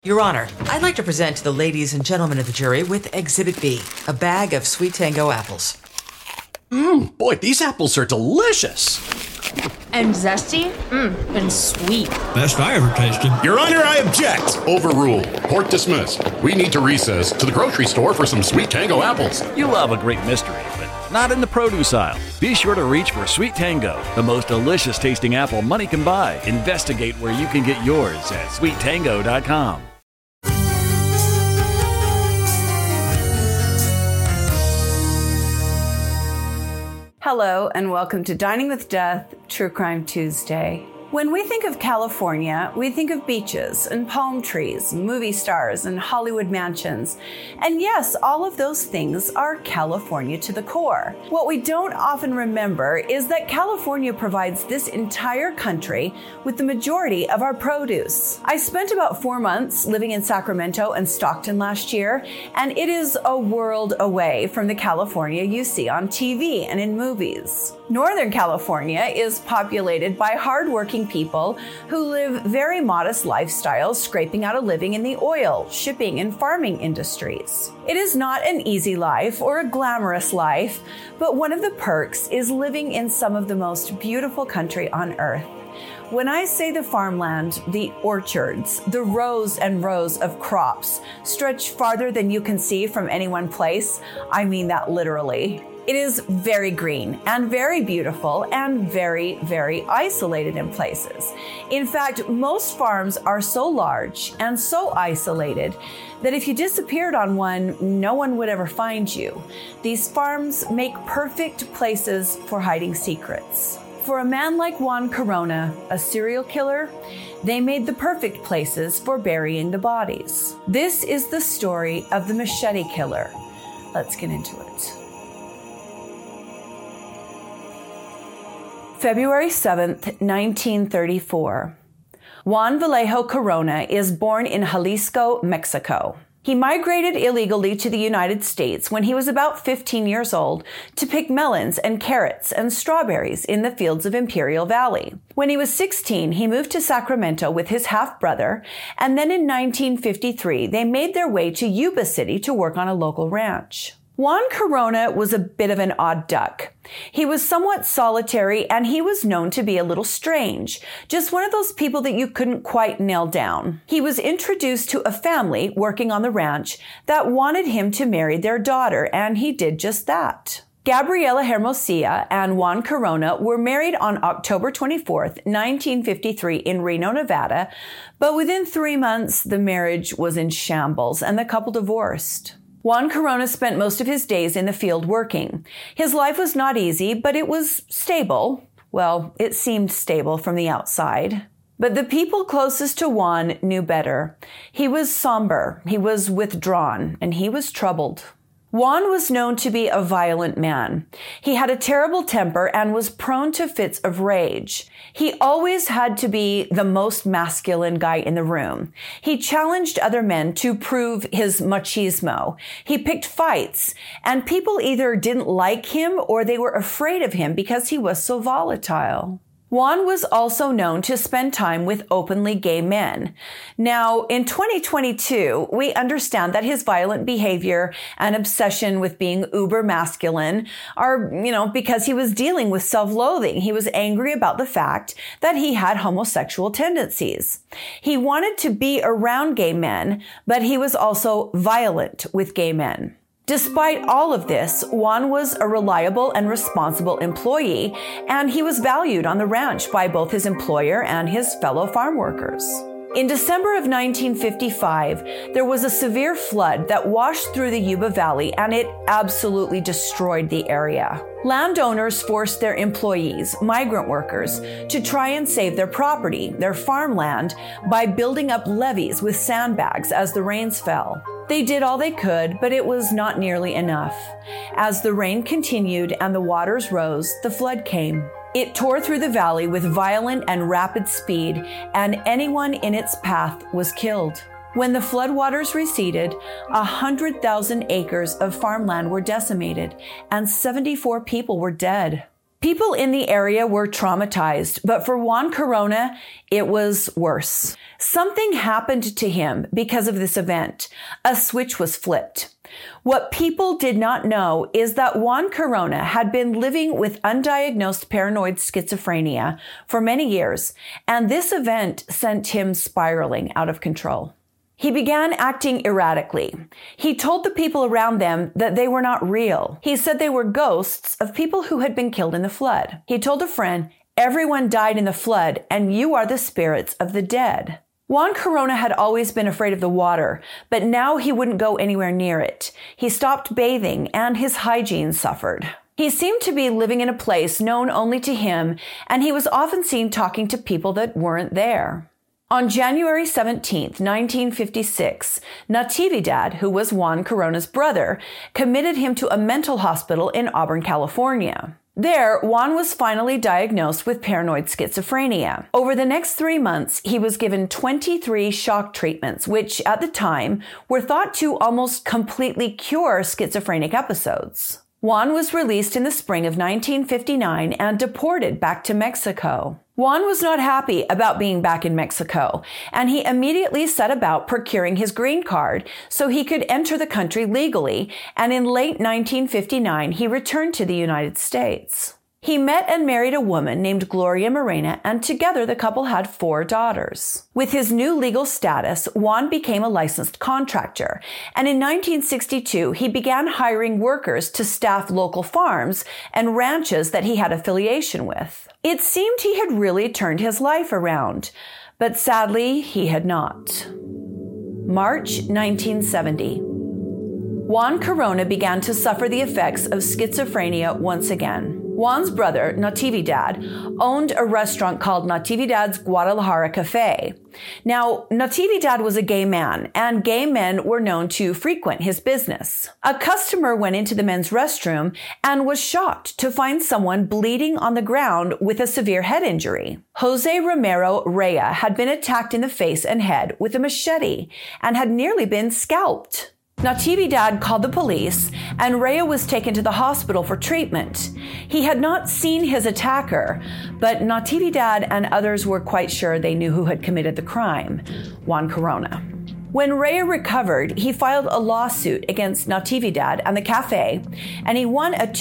Your Honor, I'd like to present to the ladies and gentlemen of the jury with Exhibit B, a bag of Sweet Tango apples. Boy, these apples are delicious. And zesty? And sweet. Best I ever tasted. Your Honor, I object. Overruled. Court dismissed. We need to recess to the grocery store for some Sweet Tango apples. You love a great mystery, but not in the produce aisle. Be sure to reach for Sweet Tango, the most delicious tasting apple money can buy. Investigate where you can get yours at sweettango.com. Hello and welcome to Dining with Death, True Crime Tuesday. When we think of California, we think of beaches and palm trees, movie stars and Hollywood mansions. And yes, all of those things are California to the core. What we don't often remember is that California provides this entire country with the majority of our produce. I spent about 4 months living in Sacramento and Stockton last year, and it is a world away from the California you see on TV and in movies. Northern California is populated by hardworking people who live very modest lifestyles, scraping out a living in the oil, shipping, and farming industries. It is not an easy life or a glamorous life, but one of the perks is living in some of the most beautiful country on earth. When I say the farmland, the orchards, the rows and rows of crops stretch farther than you can see from any one place, I mean that literally. It is very green and very beautiful and very, very isolated in places. In fact, most farms are so large and so isolated that if you disappeared on one, no one would ever find you. These farms make perfect places for hiding secrets. For a man like Juan Corona, a serial killer, they made the perfect places for burying the bodies. This is the story of the machete killer. Let's get into it. February 7th, 1934. Juan Vallejo Corona is born in Jalisco, Mexico. He migrated illegally to the United States when he was about 15 years old to pick melons and carrots and strawberries in the fields of Imperial Valley. When he was 16, he moved to Sacramento with his half-brother, and then in 1953, they made their way to Yuba City to work on a local ranch. Juan Corona was a bit of an odd duck. He was somewhat solitary and he was known to be a little strange, just one of those people that you couldn't quite nail down. He was introduced to a family working on the ranch that wanted him to marry their daughter, and he did just that. Gabriela Hermosillo and Juan Corona were married on October 24th, 1953 in Reno, Nevada, but within 3 months the marriage was in shambles and the couple divorced. Juan Corona spent most of his days in the field working. His life was not easy, but it was stable. Well, it seemed stable from the outside. But the people closest to Juan knew better. He was somber, he was withdrawn, and he was troubled. Juan was known to be a violent man. He had a terrible temper and was prone to fits of rage. He always had to be the most masculine guy in the room. He challenged other men to prove his machismo. He picked fights, and people either didn't like him or they were afraid of him because he was so volatile. Juan was also known to spend time with openly gay men. Now, in 2022, we understand that his violent behavior and obsession with being uber masculine are, because he was dealing with self-loathing. He was angry about the fact that he had homosexual tendencies. He wanted to be around gay men, but he was also violent with gay men. Despite all of this, Juan was a reliable and responsible employee, and he was valued on the ranch by both his employer and his fellow farm workers. In December of 1955, there was a severe flood that washed through the Yuba Valley, and it absolutely destroyed the area. Landowners forced their employees, migrant workers, to try and save their property, their farmland, by building up levees with sandbags as the rains fell. They did all they could, but it was not nearly enough. As the rain continued and the waters rose, the flood came. It tore through the valley with violent and rapid speed, and anyone in its path was killed. When the floodwaters receded, 100,000 acres of farmland were decimated, and 74 people were dead. People in the area were traumatized, but for Juan Corona, it was worse. Something happened to him because of this event. A switch was flipped. What people did not know is that Juan Corona had been living with undiagnosed paranoid schizophrenia for many years, and this event sent him spiraling out of control. He began acting erratically. He told the people around them that they were not real. He said they were ghosts of people who had been killed in the flood. He told a friend, "Everyone died in the flood, and you are the spirits of the dead." Juan Corona had always been afraid of the water, but now he wouldn't go anywhere near it. He stopped bathing, and his hygiene suffered. He seemed to be living in a place known only to him, and he was often seen talking to people that weren't there. On January 17th, 1956, Natividad, who was Juan Corona's brother, committed him to a mental hospital in Auburn, California. There, Juan was finally diagnosed with paranoid schizophrenia. Over the next 3 months, he was given 23 shock treatments, which at the time were thought to almost completely cure schizophrenic episodes. Juan was released in the spring of 1959 and deported back to Mexico. Juan was not happy about being back in Mexico, and he immediately set about procuring his green card so he could enter the country legally, and in late 1959 he returned to the United States. He met and married a woman named Gloria Morena, and together the couple had 4 daughters. With his new legal status, Juan became a licensed contractor, and in 1962 he began hiring workers to staff local farms and ranches that he had affiliation with. It seemed he had really turned his life around, but sadly he had not. March 1970. Juan Corona began to suffer the effects of schizophrenia once again. Juan's brother, Natividad, owned a restaurant called Natividad's Guadalajara Cafe. Now, Natividad was a gay man, and gay men were known to frequent his business. A customer went into the men's restroom and was shocked to find someone bleeding on the ground with a severe head injury. Jose Romero Rea had been attacked in the face and head with a machete and had nearly been scalped. Natividad called the police, and Rea was taken to the hospital for treatment. He had not seen his attacker, but Natividad and others were quite sure they knew who had committed the crime, Juan Corona. When Rea recovered, he filed a lawsuit against Natividad and the cafe, and he won a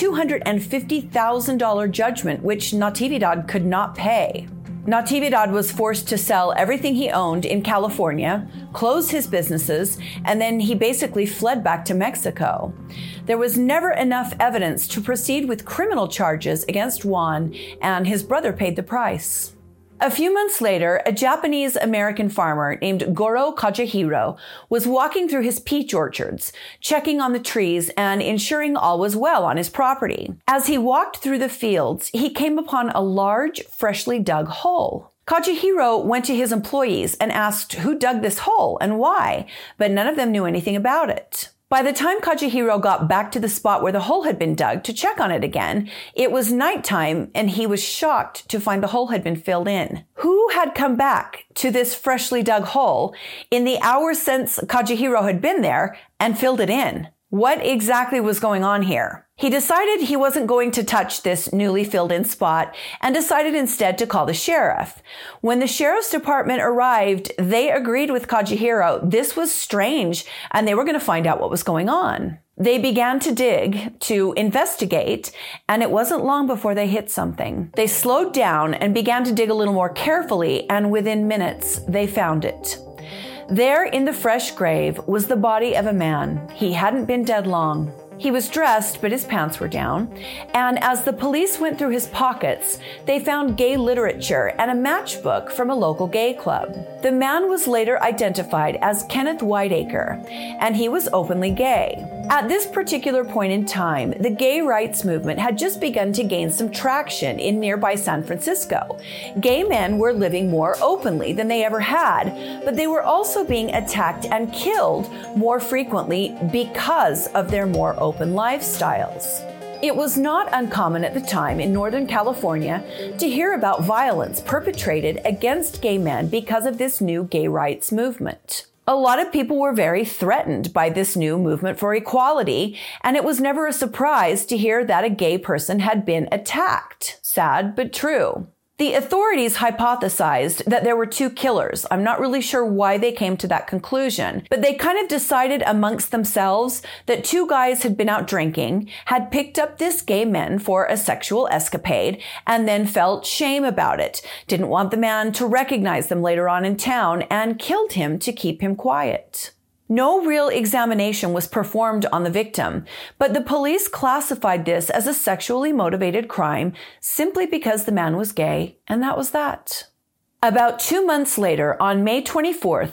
$250,000 judgment, which Natividad could not pay. Natividad was forced to sell everything he owned in California, close his businesses, and then he basically fled back to Mexico. There was never enough evidence to proceed with criminal charges against Juan, and his brother paid the price. A few months later, a Japanese-American farmer named Goro Kajihiro was walking through his peach orchards, checking on the trees and ensuring all was well on his property. As he walked through the fields, he came upon a large, freshly dug hole. Kajihiro went to his employees and asked who dug this hole and why, but none of them knew anything about it. By the time Kajihiro got back to the spot where the hole had been dug to check on it again, it was nighttime and he was shocked to find the hole had been filled in. Who had come back to this freshly dug hole in the hours since Kajihiro had been there and filled it in? What exactly was going on here? He decided he wasn't going to touch this newly filled in spot and decided instead to call the sheriff. When the sheriff's department arrived, they agreed with Kajihiro this was strange and they were going to find out what was going on. They began to dig, to investigate, and it wasn't long before they hit something. They slowed down and began to dig a little more carefully, and within minutes, they found it. There in the fresh grave was the body of a man. He hadn't been dead long. He was dressed, but his pants were down. And as the police went through his pockets, they found gay literature and a matchbook from a local gay club. The man was later identified as Kenneth Whiteacre, and he was openly gay. At this particular point in time, the gay rights movement had just begun to gain some traction in nearby San Francisco. Gay men were living more openly than they ever had, but they were also being attacked and killed more frequently because of their more open lifestyles. It was not uncommon at the time in Northern California to hear about violence perpetrated against gay men because of this new gay rights movement. A lot of people were very threatened by this new movement for equality, and it was never a surprise to hear that a gay person had been attacked. Sad, but true. The authorities hypothesized that there were two killers. I'm not really sure why they came to that conclusion, but they kind of decided amongst themselves that two guys had been out drinking, had picked up this gay man for a sexual escapade, and then felt shame about it, didn't want the man to recognize them later on in town, and killed him to keep him quiet. No real examination was performed on the victim, but the police classified this as a sexually motivated crime simply because the man was gay, and that was that. About 2 months later, on May 24th,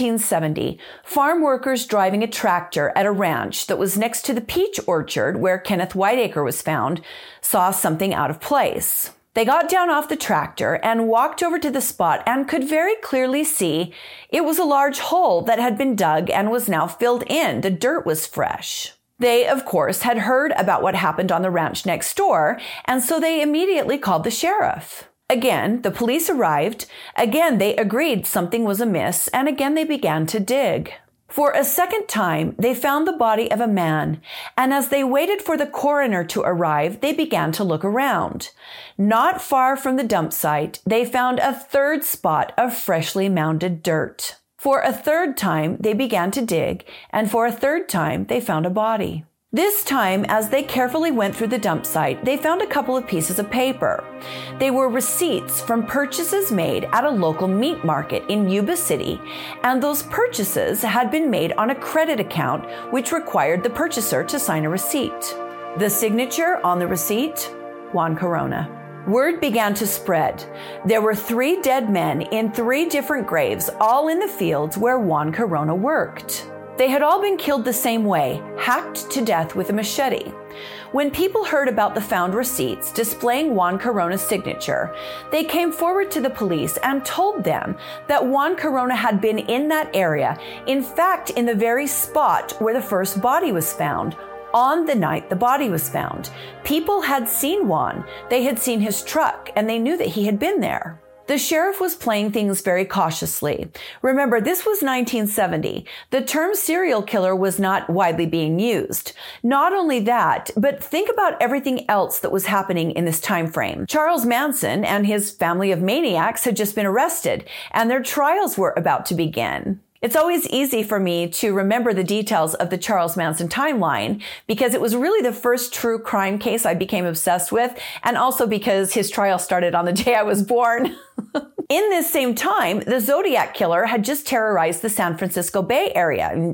1970, farm workers driving a tractor at a ranch that was next to the peach orchard where Kenneth Whiteacre was found saw something out of place. They got down off the tractor and walked over to the spot and could very clearly see it was a large hole that had been dug and was now filled in. The dirt was fresh. They, of course, had heard about what happened on the ranch next door, and so they immediately called the sheriff. Again, the police arrived. Again, they agreed something was amiss, and again they began to dig. For a second time, they found the body of a man, and as they waited for the coroner to arrive, they began to look around. Not far from the dump site, they found a third spot of freshly mounded dirt. For a third time, they began to dig, and for a third time, they found a body. This time, as they carefully went through the dump site, they found a couple of pieces of paper. They were receipts from purchases made at a local meat market in Yuba City, and those purchases had been made on a credit account, which required the purchaser to sign a receipt. The signature on the receipt? Juan Corona. Word began to spread. There were 3 dead men in 3 different graves, all in the fields where Juan Corona worked. They had all been killed the same way, hacked to death with a machete. When people heard about the found receipts displaying Juan Corona's signature, they came forward to the police and told them that Juan Corona had been in that area, in fact, in the very spot where the first body was found, on the night the body was found. People had seen Juan, they had seen his truck, and they knew that he had been there. The sheriff was playing things very cautiously. Remember, this was 1970. The term serial killer was not widely being used. Not only that, but think about everything else that was happening in this time frame. Charles Manson and his family of maniacs had just been arrested, and their trials were about to begin. It's always easy for me to remember the details of the Charles Manson timeline because it was really the first true crime case I became obsessed with, and also because his trial started on the day I was born. In this same time, the Zodiac Killer had just terrorized the San Francisco Bay Area in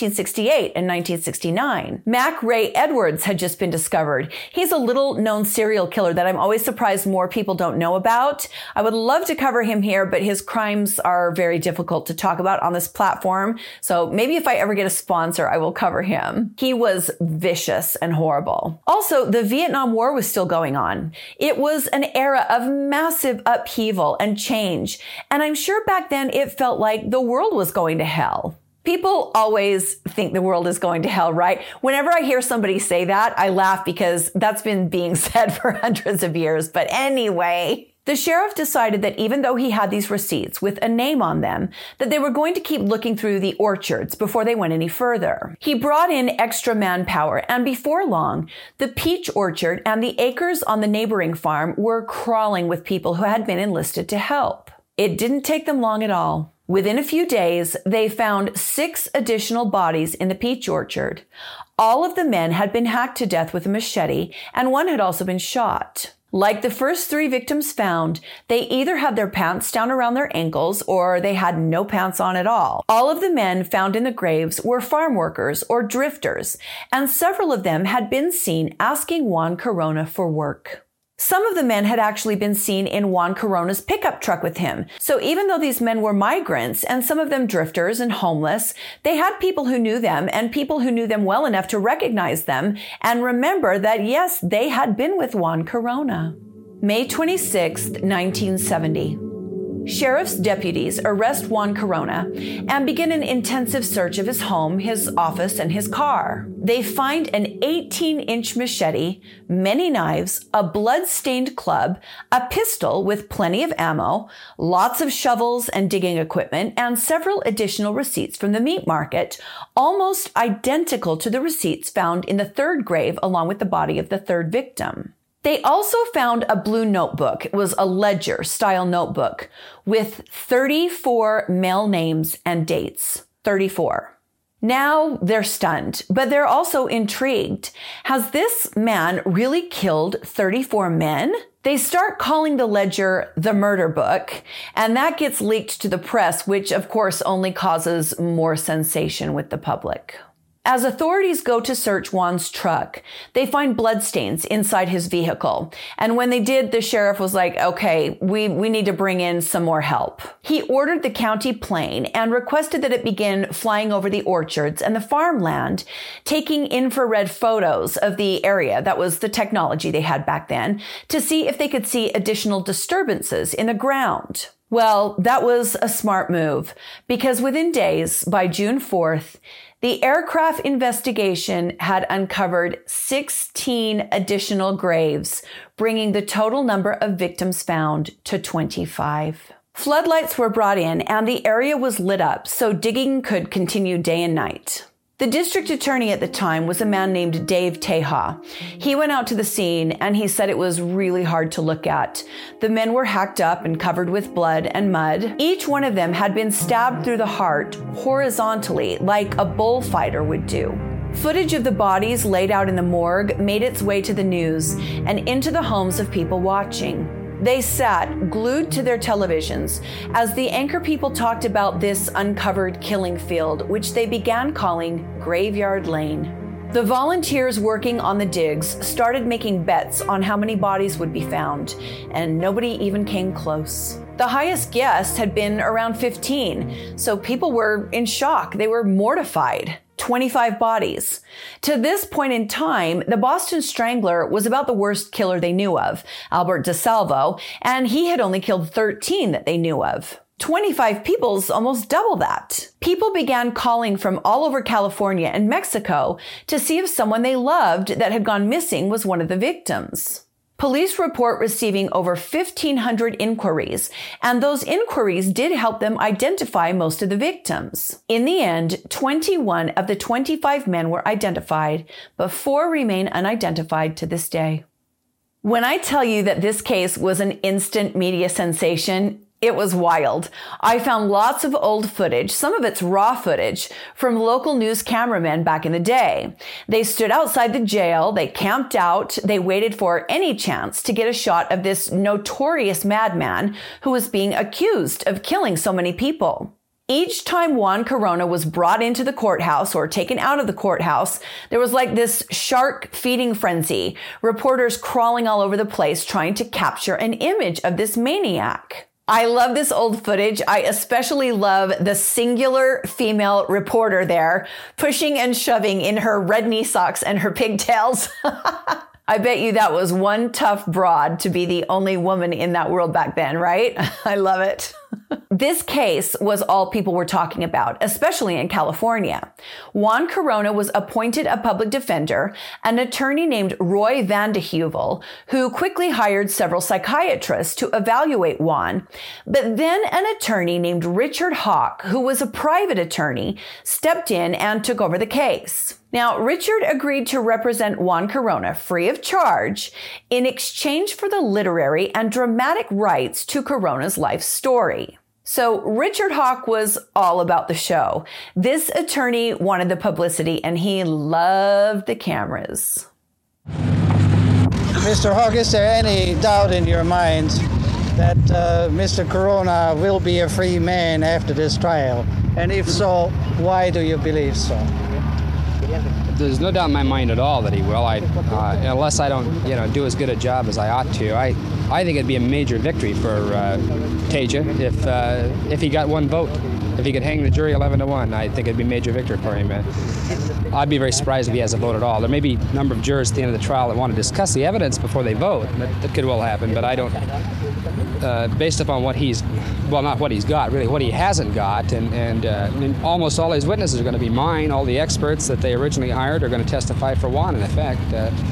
1968 and 1969. Mac Ray Edwards had just been discovered. He's a little-known serial killer that I'm always surprised more people don't know about. I would love to cover him here, but his crimes are very difficult to talk about on this platform, so maybe if I ever get a sponsor, I will cover him. He was vicious and horrible. Also, the Vietnam War was still going on. It was an era of massive upheaval and change, and I'm sure back then it felt like the world was going to hell. People always think the world is going to hell, right? Whenever I hear somebody say that, I laugh because that's been being said for hundreds of years. But anyway, the sheriff decided that even though he had these receipts with a name on them, that they were going to keep looking through the orchards before they went any further. He brought in extra manpower, and before long, the peach orchard and the acres on the neighboring farm were crawling with people who had been enlisted to help. It didn't take them long at all. Within a few days, they found 6 additional bodies in the peach orchard. All of the men had been hacked to death with a machete, and one had also been shot. Like the first 3 victims found, they either had their pants down around their ankles or they had no pants on at all. All of the men found in the graves were farm workers or drifters, and several of them had been seen asking Juan Corona for work. Some of the men had actually been seen in Juan Corona's pickup truck with him. So even though these men were migrants and some of them drifters and homeless, they had people who knew them and people who knew them well enough to recognize them and remember that, yes, they had been with Juan Corona. May 26, 1970. Sheriff's deputies arrest Juan Corona and begin an intensive search of his home, his office, and his car. They find an 18-inch machete, many knives, a blood-stained club, a pistol with plenty of ammo, lots of shovels and digging equipment, and several additional receipts from the meat market, almost identical to the receipts found in the third grave along with the body of the third victim. They also found a blue notebook. It was a ledger-style notebook with 34 male names and dates. 34. Now they're stunned, but they're also intrigued. Has this man really killed 34 men? They start calling the ledger the murder book, and that gets leaked to the press, which of course only causes more sensation with the public. As authorities go to search Juan's truck, they find bloodstains inside his vehicle. And when they did, the sheriff was like, okay, we need to bring in some more help. He ordered the county plane and requested that it begin flying over the orchards and the farmland, taking infrared photos of the area. That was the technology they had back then, to see if they could see additional disturbances in the ground. Well, that was a smart move, because within days, by June 4th, the aircraft investigation had uncovered 16 additional graves, bringing the total number of victims found to 25. Floodlights were brought in and the area was lit up so digging could continue day and night. The district attorney at the time was a man named Dave Teja. He went out to the scene and he said it was really hard to look at. The men were hacked up and covered with blood and mud. Each one of them had been stabbed through the heart horizontally like a bullfighter would do. Footage of the bodies laid out in the morgue made its way to the news and into the homes of people watching. They sat glued to their televisions as the anchor people talked about this uncovered killing field, which they began calling Graveyard Lane. The volunteers working on the digs started making bets on how many bodies would be found, and nobody even came close. The highest guess had been around 15, so people were in shock. They were mortified. 25 bodies. To this point in time, the Boston Strangler was about the worst killer they knew of, Albert DeSalvo, and he had only killed 13 that they knew of. 25 people's almost double that. People began calling from all over California and Mexico to see if someone they loved that had gone missing was one of the victims. Police report receiving over 1,500 inquiries, and those inquiries did help them identify most of the victims. In the end, 21 of the 25 men were identified, but 4 remain unidentified to this day. When I tell you that this case was an instant media sensation, it was wild. I found lots of old footage, some of it's raw footage, from local news cameramen back in the day. They stood outside the jail, they camped out, they waited for any chance to get a shot of this notorious madman who was being accused of killing so many people. Each time Juan Corona was brought into the courthouse or taken out of the courthouse, there was like this shark feeding frenzy, reporters crawling all over the place trying to capture an image of this maniac. I love this old footage. I especially love the singular female reporter there, pushing and shoving in her red knee socks and her pigtails. I bet you that was one tough broad to be the only woman in that world back then, right? I love it. This case was all people were talking about, especially in California. Juan Corona was appointed a public defender, an attorney named Roy Van de Heuvel, who quickly hired several psychiatrists to evaluate Juan. But then an attorney named Richard Hawk, who was a private attorney, stepped in and took over the case. Now, Richard agreed to represent Juan Corona free of charge in exchange for the literary and dramatic rights to Corona's life story. So Richard Hawk was all about the show. This attorney wanted the publicity and he loved the cameras. Mr. Hawk, is there any doubt in your mind that Mr. Corona will be a free man after this trial? And if so, why do you believe so? There's no doubt in my mind at all that he will. Unless I don't, do as good a job as I ought to. I think it'd be a major victory for Teja if he got one vote. If he could hang the jury 11-1, I think it'd be a major victory for him. I'd be very surprised if he has a vote at all. There may be a number of jurors at the end of the trial that want to discuss the evidence before they vote. That could well happen, but I don't. Based upon what he's well, not what he's got, really, what he hasn't got. And almost all his witnesses are going to be mine. All the experts that they originally hired are going to testify for Juan, in effect.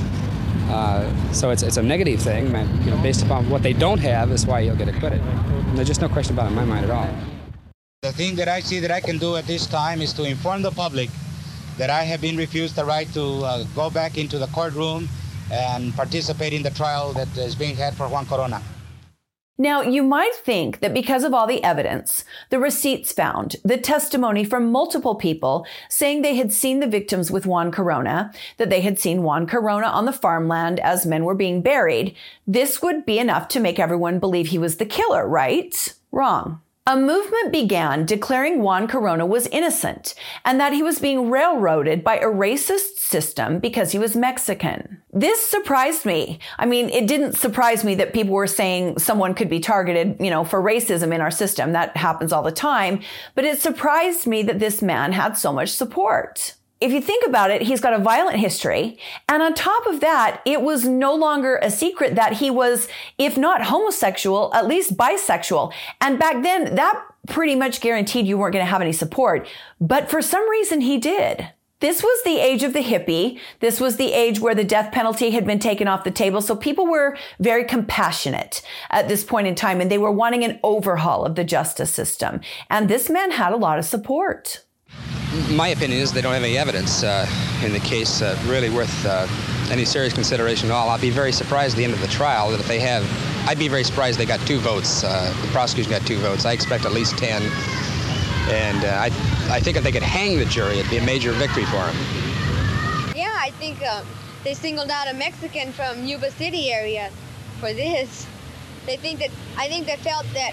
So it's a negative thing, based upon what they don't have is why he'll get acquitted. And there's just no question about it in my mind at all. The thing that I see that I can do at this time is to inform the public that I have been refused the right to go back into the courtroom and participate in the trial that is being had for Juan Corona. Now, you might think that because of all the evidence, the receipts found, the testimony from multiple people saying they had seen the victims with Juan Corona, that they had seen Juan Corona on the farmland as men were being buried, this would be enough to make everyone believe he was the killer, right? Wrong. A movement began declaring Juan Corona was innocent and that he was being railroaded by a racist system because he was Mexican. This surprised me. I mean, it didn't surprise me that people were saying someone could be targeted, for racism in our system. That happens all the time. But it surprised me that this man had so much support. If you think about it, he's got a violent history. And on top of that, it was no longer a secret that he was, if not homosexual, at least bisexual. And back then, that pretty much guaranteed you weren't going to have any support. But for some reason, he did. This was the age of the hippie. This was the age where the death penalty had been taken off the table. So people were very compassionate at this point in time, and they were wanting an overhaul of the justice system. And this man had a lot of support. My opinion is they don't have any evidence in the case really worth any serious consideration at all. I'll be very surprised at the end of the trial that if they have, I'd be very surprised they got 2 votes. The prosecution got 2 votes. I expect at least 10. And I think if they could hang the jury, it'd be a major victory for them. Yeah, I think they singled out a Mexican from Yuba City area for this. I think they felt that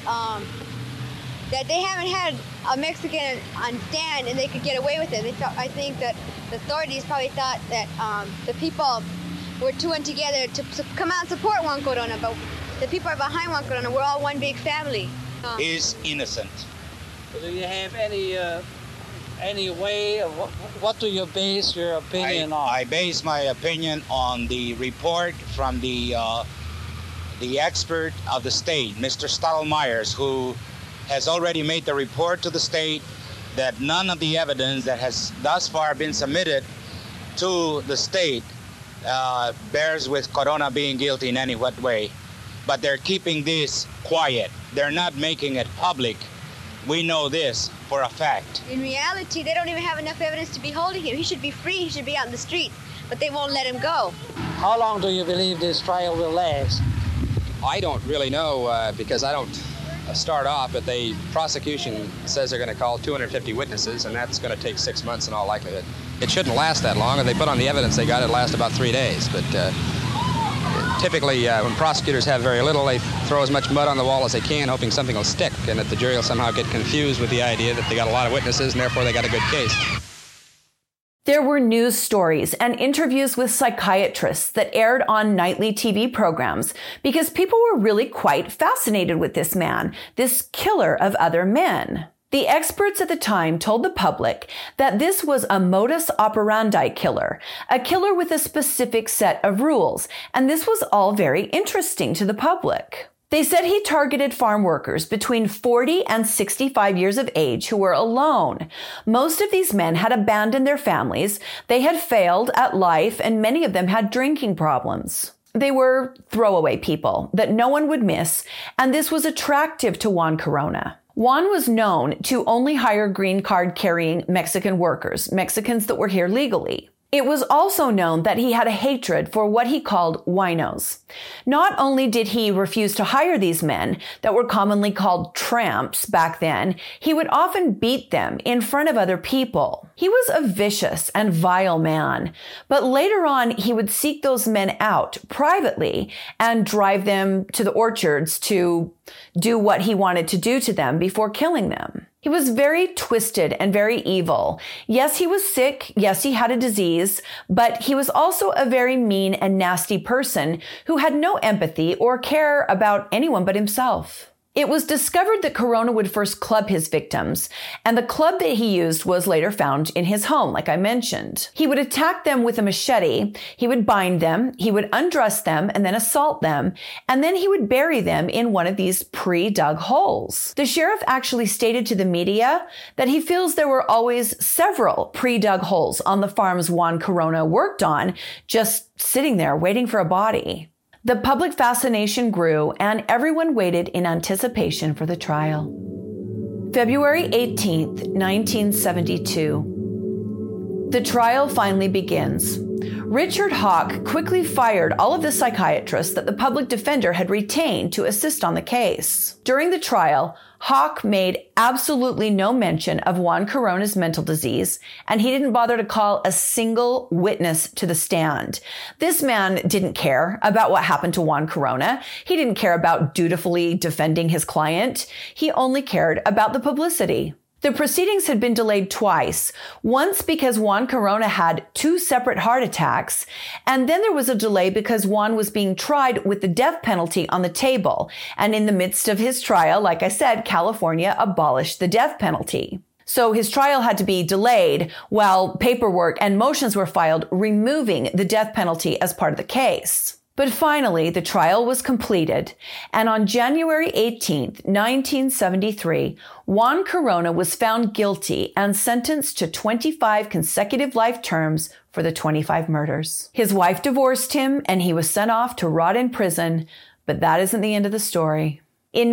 that they haven't had a Mexican on stand and they could get away with it. I think that the authorities probably thought that the people were too together to come out and support Juan Corona, but the people are behind Juan Corona. We're all one big family. Is innocent. Do you have any way of what do you base your opinion on? I base my opinion on the report from the expert of the state, Mr. Stottlemyers, who has already made the report to the state that none of the evidence that has thus far been submitted to the state bears with Corona being guilty in any what way. But they're keeping this quiet. They're not making it public. We know this for a fact. In reality, they don't even have enough evidence to be holding him. He should be free. He should be out in the street, but they won't let him go. How long do you believe this trial will last? I don't really know because I don't start off, but the prosecution says they're going to call 250 witnesses, and that's going to take 6 months in all likelihood. It shouldn't last that long. If they put on the evidence they got, it lasts about 3 days. But typically, when prosecutors have very little, they throw as much mud on the wall as they can, hoping something will stick, and that the jury will somehow get confused with the idea that they got a lot of witnesses, and therefore they got a good case. There were news stories and interviews with psychiatrists that aired on nightly TV programs because people were really quite fascinated with this man, this killer of other men. The experts at the time told the public that this was a modus operandi killer, a killer with a specific set of rules, and this was all very interesting to the public. They said he targeted farm workers between 40 and 65 years of age who were alone. Most of these men had abandoned their families, they had failed at life, and many of them had drinking problems. They were throwaway people that no one would miss, and this was attractive to Juan Corona. Juan was known to only hire green card carrying Mexican workers, Mexicans that were here legally. It was also known that he had a hatred for what he called winos. Not only did he refuse to hire these men that were commonly called tramps back then, he would often beat them in front of other people. He was a vicious and vile man, but later on he would seek those men out privately and drive them to the orchards to do what he wanted to do to them before killing them. He was very twisted and very evil. Yes, he was sick. Yes, he had a disease, but he was also a very mean and nasty person who had no empathy or care about anyone but himself. It was discovered that Corona would first club his victims, and the club that he used was later found in his home, like I mentioned. He would attack them with a machete, he would bind them, he would undress them and then assault them, and then he would bury them in one of these pre-dug holes. The sheriff actually stated to the media that he feels there were always several pre-dug holes on the farms Juan Corona worked on, just sitting there waiting for a body. The public fascination grew, and everyone waited in anticipation for the trial. February 18th, 1972. The trial finally begins. Richard Hawk quickly fired all of the psychiatrists that the public defender had retained to assist on the case. During the trial, Hawk made absolutely no mention of Juan Corona's mental disease, and he didn't bother to call a single witness to the stand. This man didn't care about what happened to Juan Corona. He didn't care about dutifully defending his client. He only cared about the publicity. The proceedings had been delayed twice, once because Juan Corona had 2 separate heart attacks, and then there was a delay because Juan was being tried with the death penalty on the table, and in the midst of his trial, like I said, California abolished the death penalty. So his trial had to be delayed while paperwork and motions were filed removing the death penalty as part of the case. But finally, the trial was completed, and on January 18th, 1973, Juan Corona was found guilty and sentenced to 25 consecutive life terms for the 25 murders. His wife divorced him, and he was sent off to rot in prison, but that isn't the end of the story. In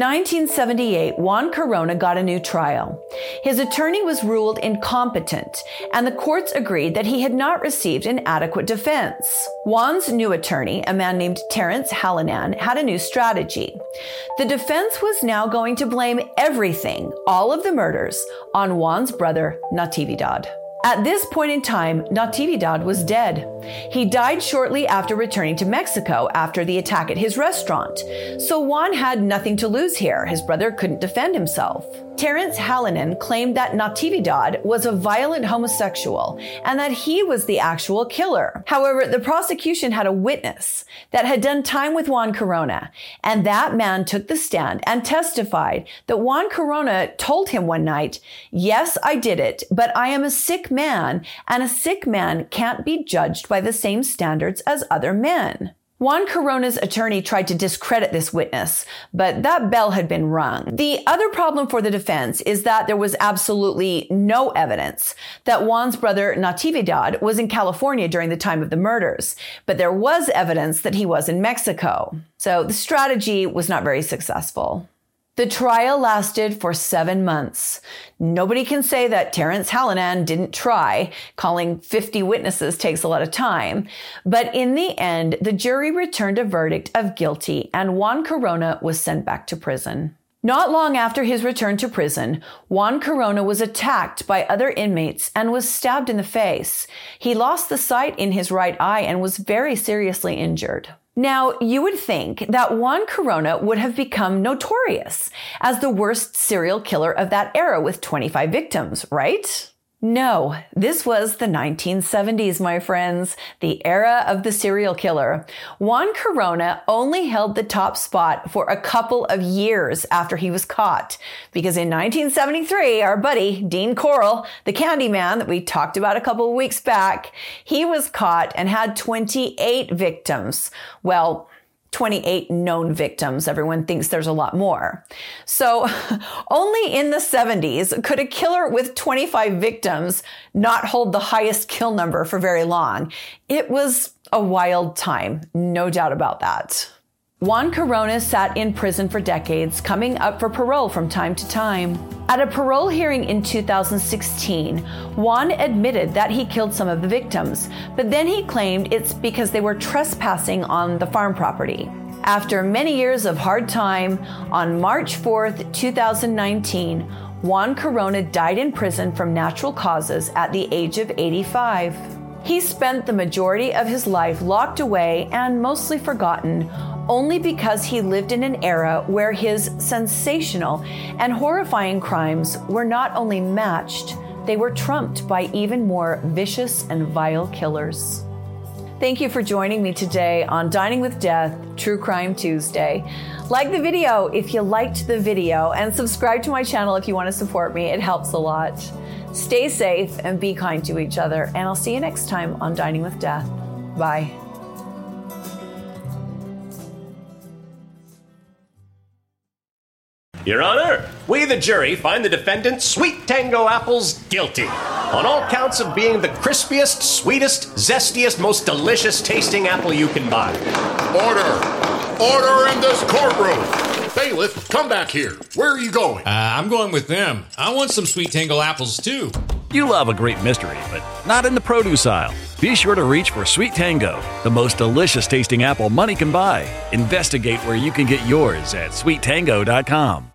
1978, Juan Corona got a new trial. His attorney was ruled incompetent, and the courts agreed that he had not received an adequate defense. Juan's new attorney, a man named Terrence Hallinan, had a new strategy. The defense was now going to blame everything, all of the murders, on Juan's brother, Natividad. At this point in time, Natividad was dead. He died shortly after returning to Mexico after the attack at his restaurant. So Juan had nothing to lose here. His brother couldn't defend himself. Terrence Hallinan claimed that Natividad was a violent homosexual and that he was the actual killer. However, the prosecution had a witness that had done time with Juan Corona, and that man took the stand and testified that Juan Corona told him one night, "Yes, I did it, but I am a sick man, and a sick man can't be judged by the same standards as other men." Juan Corona's attorney tried to discredit this witness, but that bell had been rung. The other problem for the defense is that there was absolutely no evidence that Juan's brother Natividad was in California during the time of the murders, but there was evidence that he was in Mexico. So the strategy was not very successful. The trial lasted for 7 months. Nobody can say that Terrence Hallinan didn't try. Calling 50 witnesses takes a lot of time. But in the end, the jury returned a verdict of guilty, and Juan Corona was sent back to prison. Not long after his return to prison, Juan Corona was attacked by other inmates and was stabbed in the face. He lost the sight in his right eye and was very seriously injured. Now, you would think that Juan Corona would have become notorious as the worst serial killer of that era with 25 victims, right? No, this was the 1970s, my friends, the era of the serial killer. Juan Corona only held the top spot for a couple of years after he was caught, because in 1973, our buddy, Dean Corll, the Candyman that we talked about a couple of weeks back, he was caught and had 28 victims. Well, 28 known victims. Everyone thinks there's a lot more. So only in the 70s could a killer with 25 victims not hold the highest kill number for very long. It was a wild time, no doubt about that. Juan Corona sat in prison for decades, coming up for parole from time to time. At a parole hearing in 2016, Juan admitted that he killed some of the victims, but then he claimed it's because they were trespassing on the farm property. After many years of hard time, on March 4th, 2019, Juan Corona died in prison from natural causes at the age of 85. He spent the majority of his life locked away and mostly forgotten, only because he lived in an era where his sensational and horrifying crimes were not only matched, they were trumped by even more vicious and vile killers. Thank you for joining me today on Dining with Death, True Crime Tuesday. Like the video if you liked the video, and subscribe to my channel if you want to support me. It helps a lot. Stay safe and be kind to each other, and I'll see you next time on Dining with Death. Bye. Your Honor, we the jury find the defendant Sweet Tango Apples guilty on all counts of being the crispiest, sweetest, zestiest, most delicious tasting apple you can buy. Order! Order in this courtroom! Bailiff, come back here. Where are you going? I'm going with them. I want some Sweet Tango apples, too. You love a great mystery, but not in the produce aisle. Be sure to reach for Sweet Tango, the most delicious tasting apple money can buy. Investigate where you can get yours at sweettango.com.